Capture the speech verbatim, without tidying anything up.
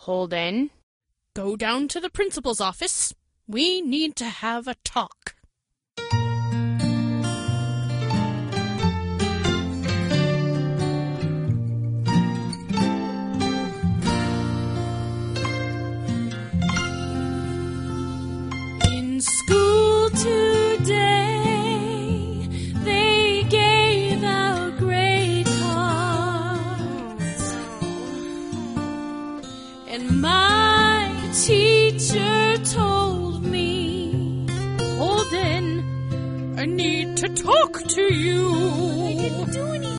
Holden, Go down to the principal's office. We need to have a talk. In school today, they gave out grade cards, and my teacher told me, Holden, I need to talk to you.